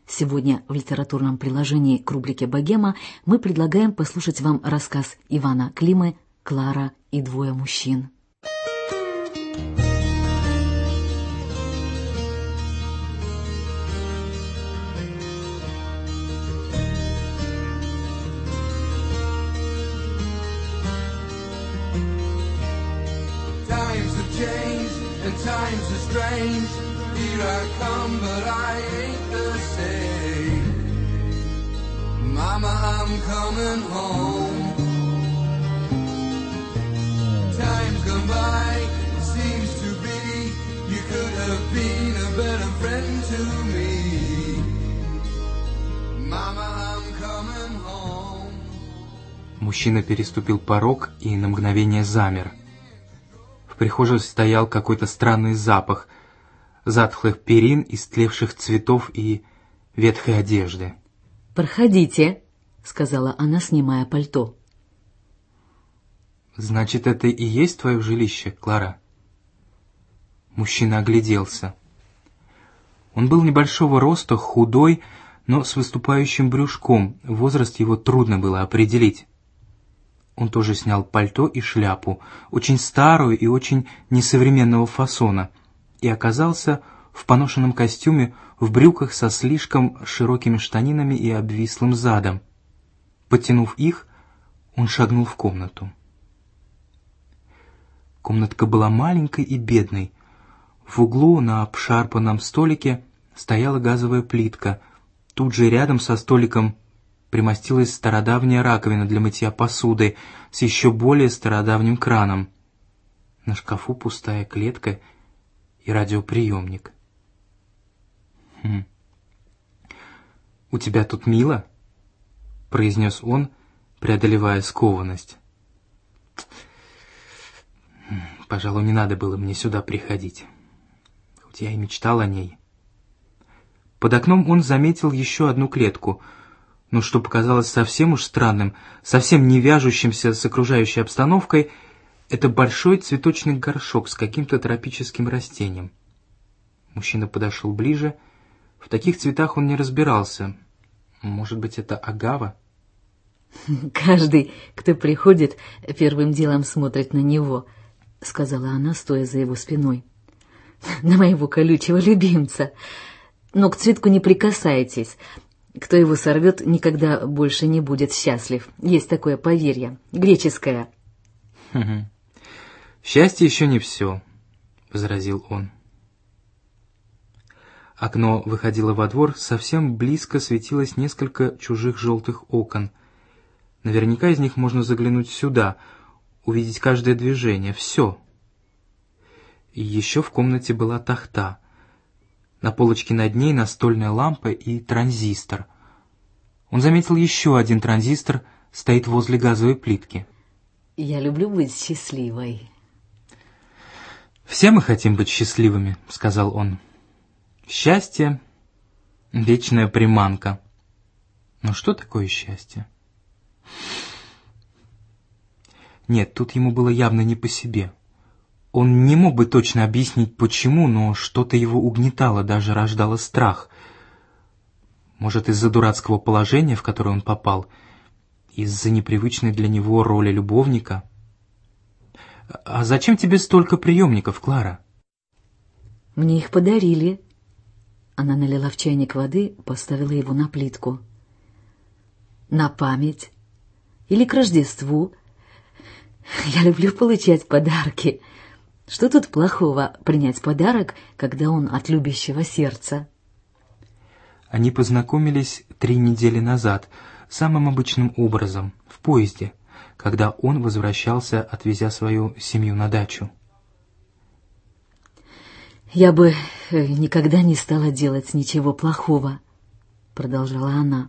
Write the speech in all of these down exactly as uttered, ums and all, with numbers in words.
Сегодня в литературном приложении к рубрике «Богема» мы предлагаем послушать вам рассказ Ивана Климы «Клара и двое мужчин». Times are strange, here I come, but I ain't the same. Mama, I'm coming home. Time's gone by, seems to be, you could have been a better friend to me. Mama, I'm coming home. Мужчина переступил порог и на мгновение замер. В прихожей стоял какой-то странный запах затхлых перин, истлевших цветов и ветхой одежды. «Проходите», — сказала она, снимая пальто. «Значит, это и есть твое жилище, Клара?» Мужчина огляделся. Он был небольшого роста, худой, но с выступающим брюшком. Возраст его трудно было определить. Он тоже снял пальто и шляпу, очень старую и очень несовременного фасона, и оказался в поношенном костюме, в брюках со слишком широкими штанинами и обвислым задом. Подтянув их, он шагнул в комнату. Комнатка была маленькой и бедной. В углу на обшарпанном столике стояла газовая плитка. Тут же рядом со столиком примостилась стародавняя раковина для мытья посуды с еще более стародавним краном. На шкафу пустая клетка и радиоприемник. «Хм. «У тебя тут мило?» — произнес он, преодолевая скованность. «Пожалуй, не надо было мне сюда приходить, хоть я и мечтал о ней». Под окном он заметил еще одну клетку — но что показалось совсем уж странным, совсем не вяжущимся с окружающей обстановкой, это большой цветочный горшок с каким-то тропическим растением. Мужчина подошел ближе. В таких цветах он не разбирался. Может быть, это агава? «Каждый, кто приходит, первым делом смотрит на него», — сказала она, стоя за его спиной. «На моего колючего любимца. Но к цветку не прикасайтесь. Кто его сорвет, никогда больше не будет счастлив. Есть такое поверье, греческое». «Счастье еще не все», — возразил он. Окно выходило во двор, совсем близко светилось несколько чужих желтых окон. Наверняка из них можно заглянуть сюда, увидеть каждое движение, все. И еще в комнате была тахта. На полочке над ней настольная лампа и транзистор. Он заметил еще один транзистор, стоит возле газовой плитки. «Я люблю быть счастливой». «Все мы хотим быть счастливыми», — сказал он. «Счастье — вечная приманка. Но что такое счастье?» Нет, тут ему было явно не по себе. Он не мог бы точно объяснить, почему, но что-то его угнетало, даже рождало страх. Может, из-за дурацкого положения, в которое он попал, из-за непривычной для него роли любовника. «А зачем тебе столько приемников, Клара?» «Мне их подарили». Она налила в чайник воды, поставила его на плитку. «На память. Или к Рождеству. Я люблю получать подарки. Что тут плохого принять подарок, когда он от любящего сердца?» Они познакомились три недели назад, самым обычным образом, в поезде, когда он возвращался, отвезя свою семью на дачу. «Я бы никогда не стала делать ничего плохого», — продолжала она.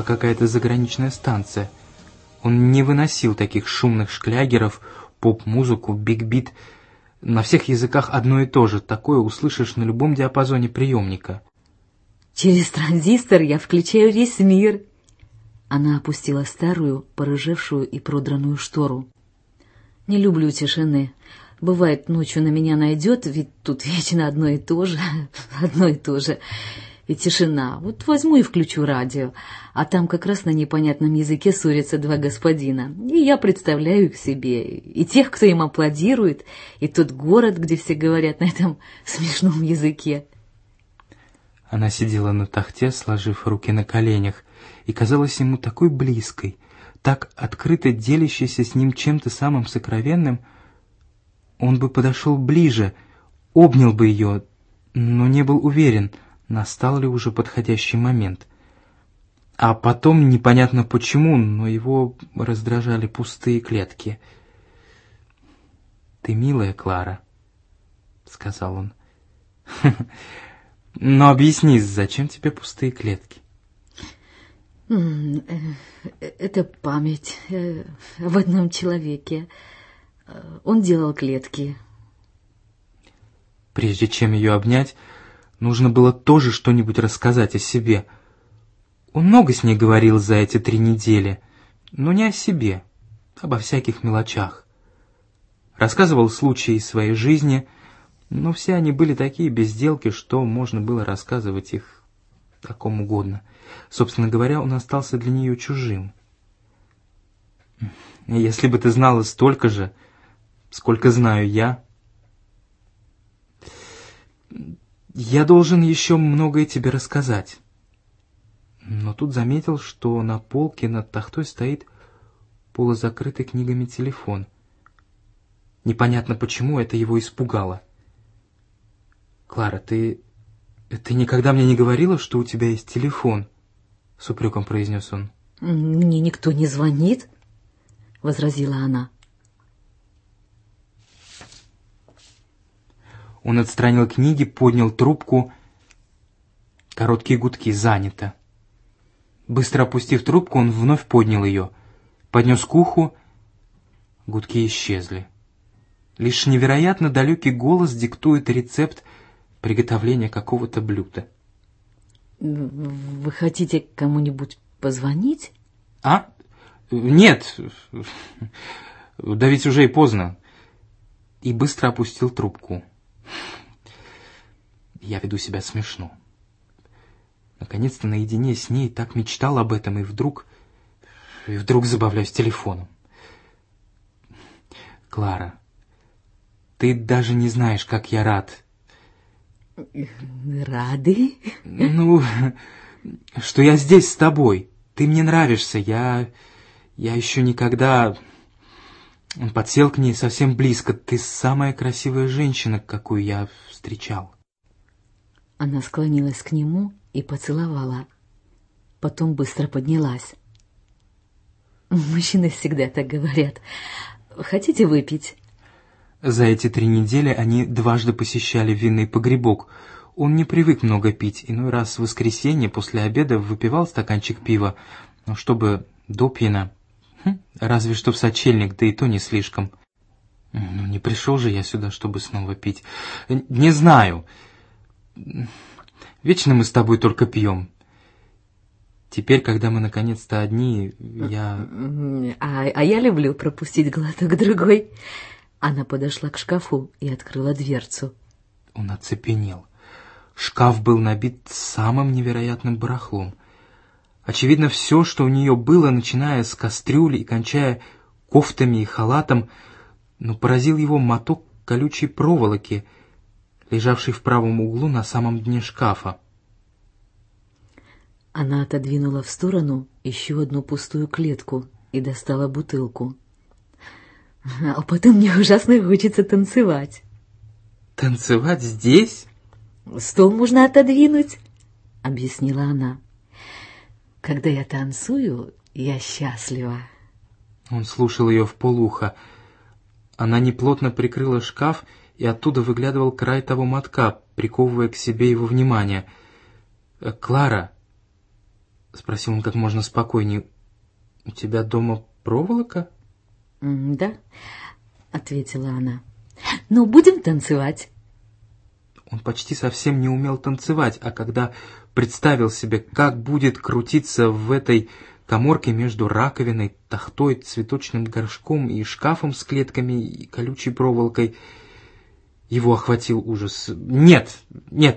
была какая-то заграничная станция. Он не выносил таких шумных шлягеров, поп-музыку, биг-бит. На всех языках одно и то же, такое услышишь на любом диапазоне приемника. Через транзистор я включаю весь мир. Она опустила старую, порыжевшую и продранную штору. Не люблю тишины. Бывает, ночью на меня найдет, ведь тут вечно одно и то же, одно и то же. И тишина. Вот возьму и включу радио, а там как раз на непонятном языке ссорятся два господина. И я представляю их себе, и тех, кто им аплодирует, и тот город, где все говорят на этом смешном языке. Она сидела на тахте, сложив руки на коленях, и казалась ему такой близкой, так открыто делящейся с ним чем-то самым сокровенным. Он бы подошел ближе, обнял бы ее, но не был уверен, настал ли уже подходящий момент. А потом, непонятно почему, но его раздражали пустые клетки. «Ты милая, Клара», — сказал он. «Но объясни, зачем тебе пустые клетки?» «Это память об одном человеке. Он делал клетки». Прежде чем ее обнять, нужно было тоже что-нибудь рассказать о себе. Он много с ней говорил за эти три недели, но не о себе, обо всяких мелочах. Рассказывал случаи из своей жизни, но все они были такие безделки, что можно было рассказывать их о ком угодно. Собственно говоря, он остался для нее чужим. «Если бы ты знала столько же, сколько знаю я...» «Я должен еще многое тебе рассказать». Но тут заметил, что на полке над тахтой стоит полузакрытый книгами телефон. Непонятно почему это его испугало. «Клара, ты... ты никогда мне не говорила, что у тебя есть телефон?» — с упреком произнес он. «Мне никто не звонит», — возразила она. Он отстранил книги, поднял трубку. Короткие гудки. Занято. Быстро опустив трубку, он вновь поднял ее. Поднес к уху. Гудки исчезли. Лишь невероятно далекий голос диктует рецепт приготовления какого-то блюда. «Вы хотите кому-нибудь позвонить?» «А? Нет. Да ведь уже и поздно». И быстро опустил трубку. Я веду себя смешно. Наконец-то наедине с ней так мечтал об этом, и вдруг... И вдруг забавляюсь телефоном. «Клара, ты даже не знаешь, как я рад». «Рады?» «Ну, что я здесь с тобой. Ты мне нравишься. Я... Я еще никогда...» Он подсел к ней совсем близко. «Ты самая красивая женщина, какую я встречал». Она склонилась к нему и поцеловала. Потом быстро поднялась. «Мужчины всегда так говорят. Хотите выпить?» За эти три недели они дважды посещали винный погребок. Он не привык много пить. Иной раз в воскресенье после обеда выпивал стаканчик пива, но чтобы допьяно... Хм, разве что в сочельник, да и то не слишком. Ну, не пришел же я сюда, чтобы снова пить. Не знаю. Вечно мы с тобой только пьем. Теперь, когда мы наконец-то одни, я... А, а я люблю пропустить глоток другой. Она подошла к шкафу и открыла дверцу. Он оцепенел. Шкаф был набит самым невероятным барахлом. Очевидно, все, что у нее было, начиная с кастрюли и кончая кофтами и халатом, но поразил его моток колючей проволоки, лежавший в правом углу на самом дне шкафа. Она отодвинула в сторону еще одну пустую клетку и достала бутылку. А потом мне ужасно хочется танцевать. «Танцевать здесь?» «Стол можно отодвинуть», — объяснила она. «Когда я танцую, я счастлива». Он слушал ее вполуха. Она неплотно прикрыла шкаф, и оттуда выглядывал край того мотка, приковывая к себе его внимание. «Клара, — спросил он как можно спокойнее. «У тебя дома проволока?» «Да», — ответила она. «Ну, будем танцевать». Он почти совсем не умел танцевать, а когда представил себе, как будет крутиться в этой каморке между раковиной, тахтой, цветочным горшком и шкафом с клетками и колючей проволокой, его охватил ужас. «Нет, нет!»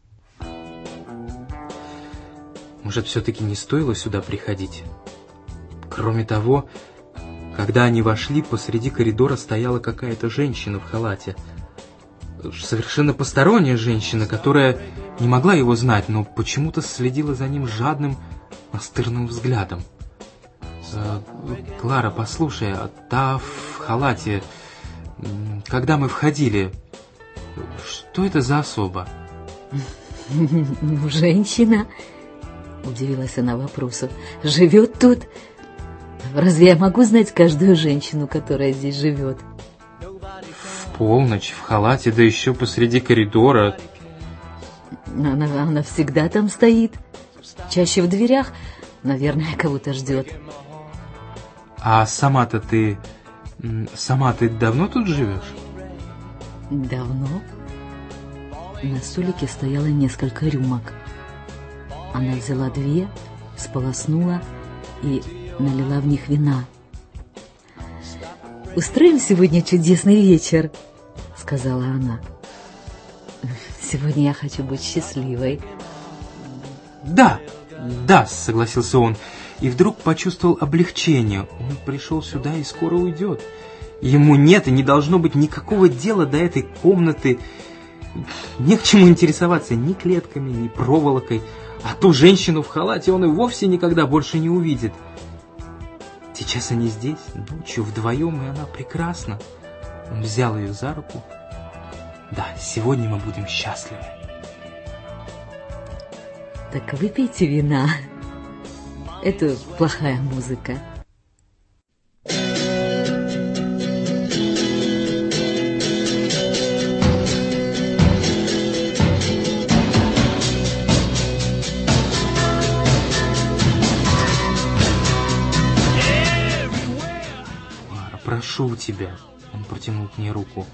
Может, все-таки не стоило сюда приходить? Кроме того, когда они вошли, посреди коридора стояла какая-то женщина в халате. Совершенно посторонняя женщина, которая не могла его знать, но почему-то следила за ним жадным, настырным взглядом. Э, «Клара, послушай, а та в халате, когда мы входили, что это за особа?» «Ну, женщина», — удивилась она вопросу, — «живет тут. Разве я могу знать каждую женщину, которая здесь живет?» «В полночь, в халате, да еще посреди коридора». Она, она всегда там стоит, чаще в дверях, наверное, кого-то ждет. «А сама-то ты... сама ты давно тут живешь?» «Давно?» На столике стояло несколько рюмок. Она взяла две, сполоснула и налила в них вина. «Устроим сегодня чудесный вечер», — сказала она. «Сегодня я хочу быть счастливой». «Да, да», — согласился он, и вдруг почувствовал облегчение. Он пришел сюда и скоро уйдет. Ему нет и не должно быть никакого дела до этой комнаты. Не к чему интересоваться ни клетками, ни проволокой. А ту женщину в халате он и вовсе никогда больше не увидит. Сейчас они здесь, ночью, вдвоем, и она прекрасна. Он взял ее за руку. «Да, сегодня мы будем счастливы». «Так выпейте вина. Это плохая музыка». «Прошу тебя», — он протянул к ней руку.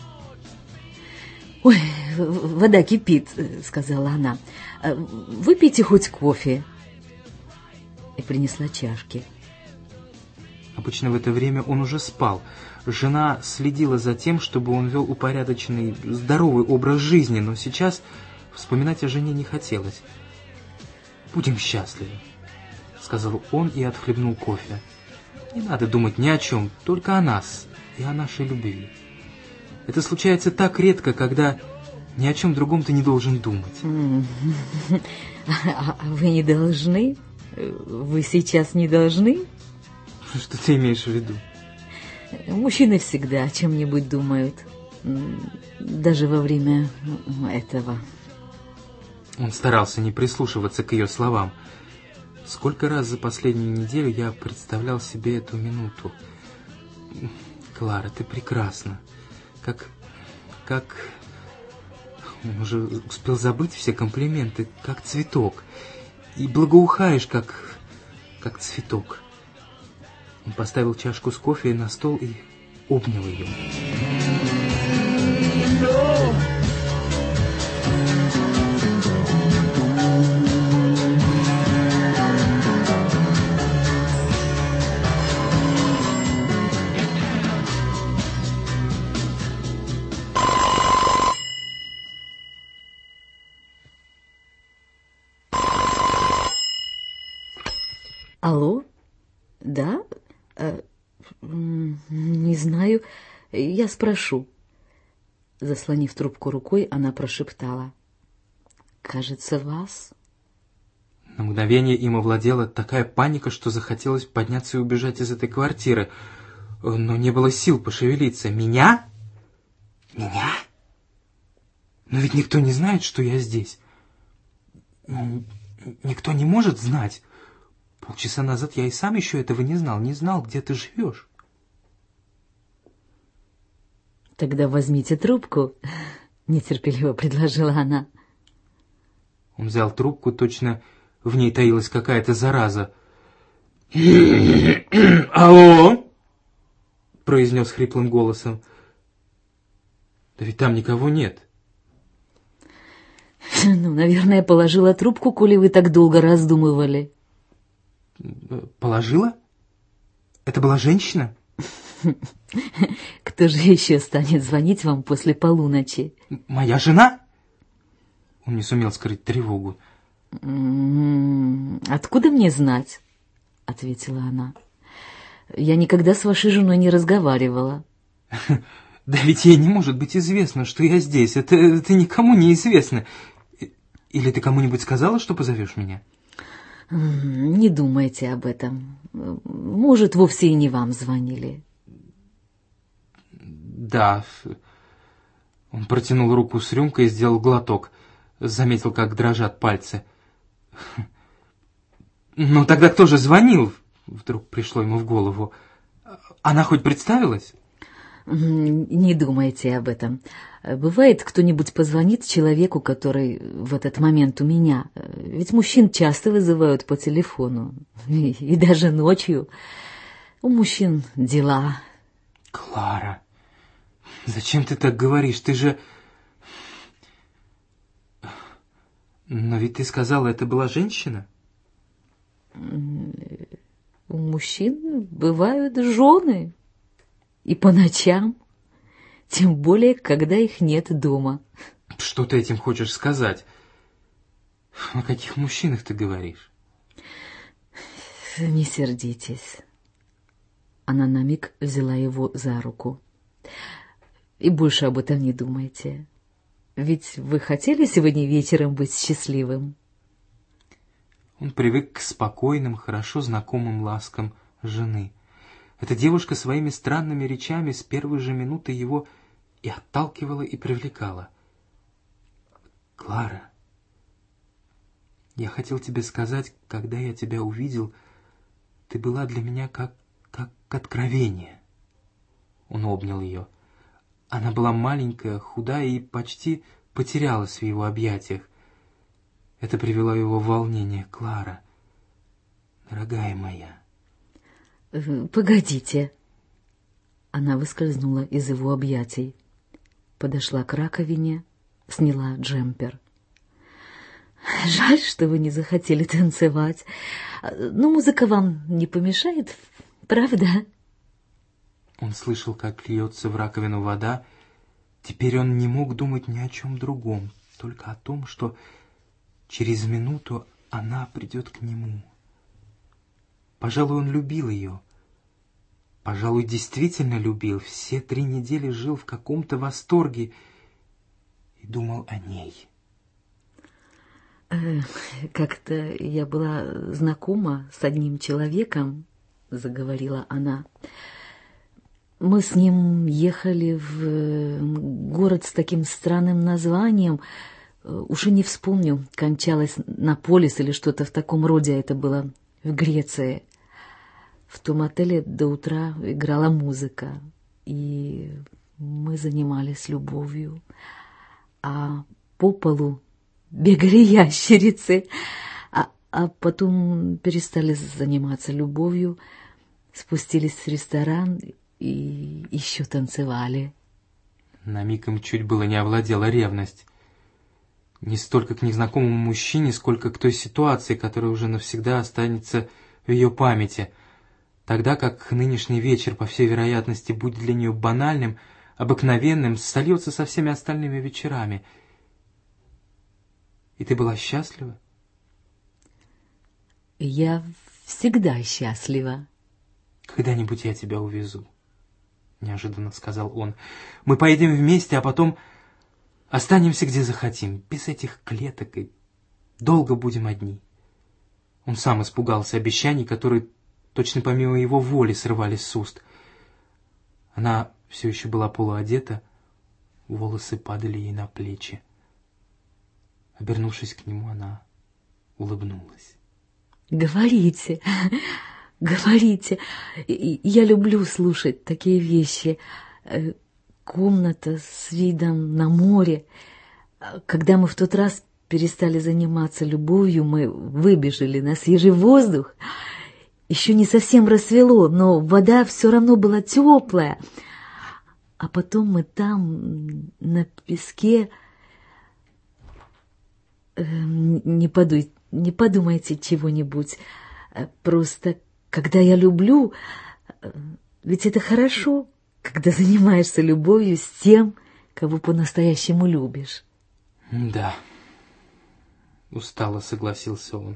«Ой, вода кипит», — сказала она. «Выпейте хоть кофе». И принесла чашки. Обычно в это время он уже спал. Жена следила за тем, чтобы он вел упорядоченный, здоровый образ жизни, но сейчас вспоминать о жене не хотелось. «Будем счастливы», — сказал он и отхлебнул кофе. «Не надо думать ни о чем, только о нас и о нашей любви. Это случается так редко, когда ни о чем другом ты не должен думать». «А вы не должны? Вы сейчас не должны?» «Что ты имеешь в виду?» «Мужчины всегда о чем-нибудь думают, даже во время этого». Он старался не прислушиваться к ее словам. Сколько раз за последнюю неделю я представлял себе эту минуту. «Клара, ты прекрасна. Как... как...» Он уже успел забыть все комплименты. «Как цветок. И благоухаешь, как... как цветок». Он поставил чашку с кофе на стол и обнял ее. «Алло? Да? А, не знаю. Я спрошу». Заслонив трубку рукой, она прошептала: «Кажется, вас». На мгновение им овладела такая паника, что захотелось подняться и убежать из этой квартиры. Но не было сил пошевелиться. «Меня? Меня? Но ведь никто не знает, что я здесь. Никто не может знать. Полчаса назад я и сам еще этого не знал, не знал, где ты живешь». «Тогда возьмите трубку», — нетерпеливо предложила она. Он взял трубку, точно в ней таилась какая-то зараза. «Алло!» — произнес хриплым голосом. «Да ведь там никого нет». Ну, наверное, положила трубку, коли вы так долго раздумывали. «Положила? Это была женщина?» Кто же еще станет звонить вам после полуночи? «Моя жена?» Он не сумел скрыть тревогу. «Откуда мне знать?» — ответила она. «Я никогда с вашей женой не разговаривала». «Да ведь ей не может быть известно, что я здесь. Это, это никому не известно. Или ты кому-нибудь сказала, что позовешь меня?» «Не думайте об этом. Может, вовсе и не вам звонили». «Да». Он протянул руку с рюмкой и сделал глоток. Заметил, как дрожат пальцы. «Ну тогда кто же звонил?» Вдруг пришло ему в голову. «Она хоть представилась?» «Не думайте об этом. Бывает, кто-нибудь позвонит человеку, который в этот момент у меня. Ведь мужчин часто вызывают по телефону. И, и даже ночью. У мужчин дела». «Клара, зачем ты так говоришь? Ты же...» «Но ведь ты сказала, это была женщина?» «У мужчин бывают жены. И по ночам. Тем более, когда их нет дома». «Что ты этим хочешь сказать? О каких мужчинах ты говоришь?» «Не сердитесь». Она на миг взяла его за руку. «И больше об этом не думайте. Ведь вы хотели сегодня вечером быть счастливым?» Он привык к спокойным, хорошо знакомым ласкам жены. Эта девушка своими странными речами с первой же минуты его и отталкивала, и привлекала. «Клара, я хотел тебе сказать, когда я тебя увидел, ты была для меня как, как откровение». Он обнял ее. Она была маленькая, худая и почти потерялась в его объятиях. Это привело его в волнение. «Клара, дорогая моя». «Погодите». Она выскользнула из его объятий. Подошла к раковине, сняла джемпер. «Жаль, что вы не захотели танцевать. Но музыка вам не помешает, правда?» Он слышал, как льется в раковину вода. Теперь он не мог думать ни о чем другом, только о том, что через минуту она придет к нему. Пожалуй, он любил ее. Пожалуй, действительно любил. Все три недели жил в каком-то восторге и думал о ней. «Как-то я была знакома с одним человеком», — заговорила она. «Мы с ним ехали в город с таким странным названием. Уже не вспомню, кончалось Наполис или что-то в таком роде. Это было в Греции. В том отеле до утра играла музыка, и мы занимались любовью. А по полу бегали ящерицы, а, а потом перестали заниматься любовью, спустились в ресторан и еще танцевали». На миг им чуть было не овладела ревность. Не столько к незнакомому мужчине, сколько к той ситуации, которая уже навсегда останется в ее памяти. Тогда как нынешний вечер, по всей вероятности, будет для нее банальным, обыкновенным, сольется со всеми остальными вечерами. И ты была счастлива? «Я всегда счастлива». «Когда-нибудь я тебя увезу», — неожиданно сказал он. «Мы поедем вместе, а потом останемся где захотим, без этих клеток, и долго будем одни». Он сам испугался обещаний, которые точно помимо его воли срывались с уст. Она все еще была полуодета, волосы падали ей на плечи. Обернувшись к нему, она улыбнулась. «Говорите, говорите. Я люблю слушать такие вещи. Комната с видом на море. Когда мы в тот раз перестали заниматься любовью, мы выбежали на свежий воздух. Еще не совсем рассвело, но вода все равно была теплая. А потом мы там, на песке... Не, подуй, не подумайте чего-нибудь. Просто, когда я люблю... Ведь это хорошо, когда занимаешься любовью с тем, кого по-настоящему любишь. Да, устало согласился он.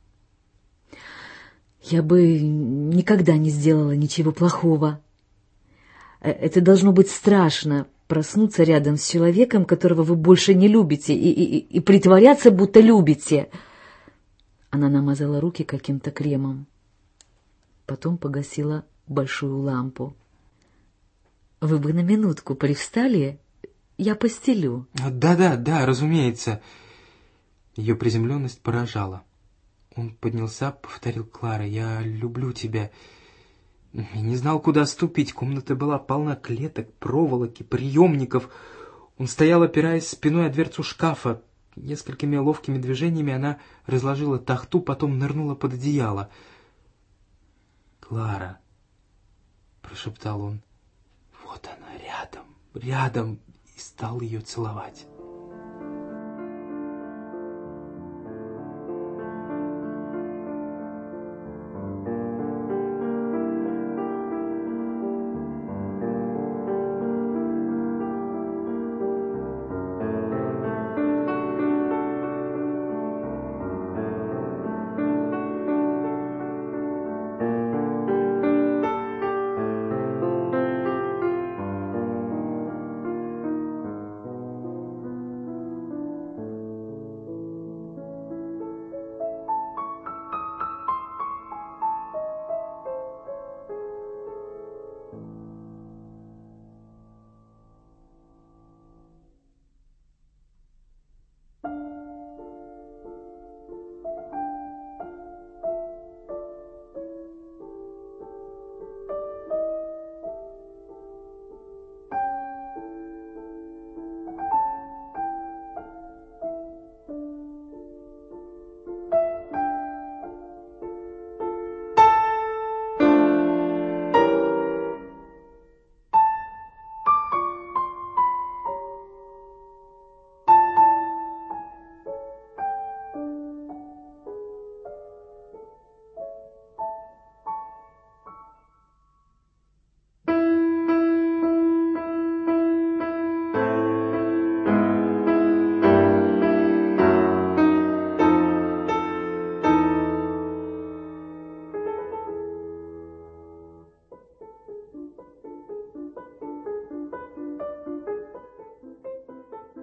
Я бы никогда не сделала ничего плохого. Это должно быть страшно, проснуться рядом с человеком, которого вы больше не любите, и, и, и притворяться, будто любите. Она намазала руки каким-то кремом. Потом погасила большую лампу. Вы бы на минутку привстали? Я постелю. Да-да, да, разумеется. Ее приземленность поражала. Он поднялся, повторил: Клара, я люблю тебя. И не знал, куда ступить. Комната была полна клеток, проволоки, приемников. Он стоял, опираясь спиной о дверцу шкафа. Несколькими ловкими движениями она разложила тахту, потом нырнула под одеяло. «Клара», — прошептал он, — «вот она рядом, рядом», и стал ее целовать.